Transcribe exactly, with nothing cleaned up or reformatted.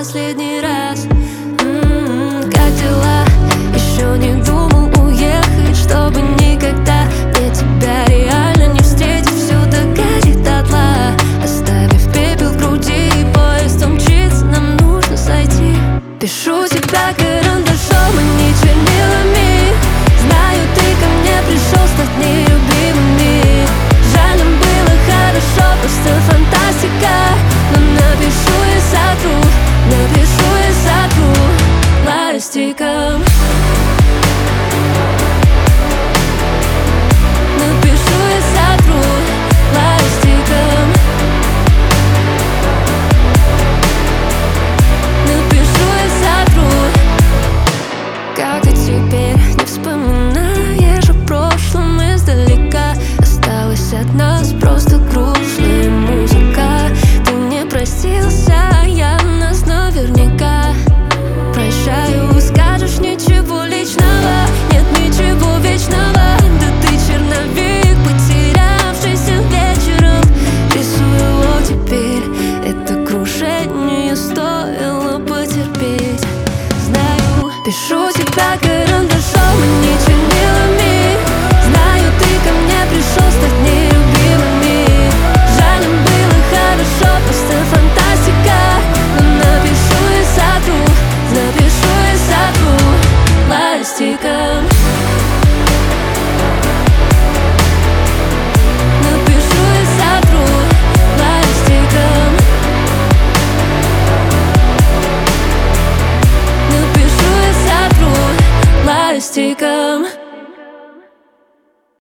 последний раз. М-м-м, как дела? Еще не думал уехать, чтобы никогда мне тебя реально не встретить. Все догорит дотла, оставив пепел в груди, и поезд умчится, нам нужно сойти. Пишу тебя карандашом, а не чернилами. Знаю, ты ко мне пришел стать нелюбимыми. Жаль, нам было хорошо, просто фантастика. Но напишу и сотру, напишу и сотру ластиком. Напишу и сотру ластиком. Напишу и сотру. Как и теперь не вспоминаешь о прошлом издалека. Осталась от нас просто грустная музыка. Ты не простился, а я нас наверняка. Прощаю, скажешь ничего личного, нет ничего вечного. Да ты черновик, потерявшийся вечером. Рисую его теперь, это крушение стоило потерпеть. Знаю, пишу тебя карандашом, а не чернилами. Знаю, ты ко мне пришел стать нелюбимыми. Жаль, нам было хорошо, просто фантастика. Но напишу и сотру, напишу и сотру ластиком. Напишу и сотру ластиком. Напишу и сотру ластиком.